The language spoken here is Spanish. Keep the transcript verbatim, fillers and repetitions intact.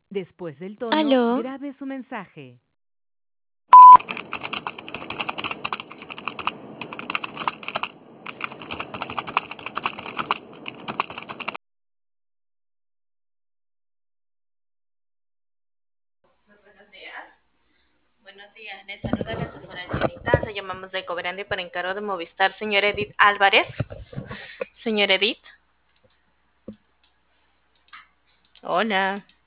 Después del tono, Aló. grabe su mensaje. Buenos días. Buenos días, les saluda la asesora Jenita. Le llamamos de Cobrande para encargo de Movistar. Señor Edith Álvarez. Señor Edith. Hola.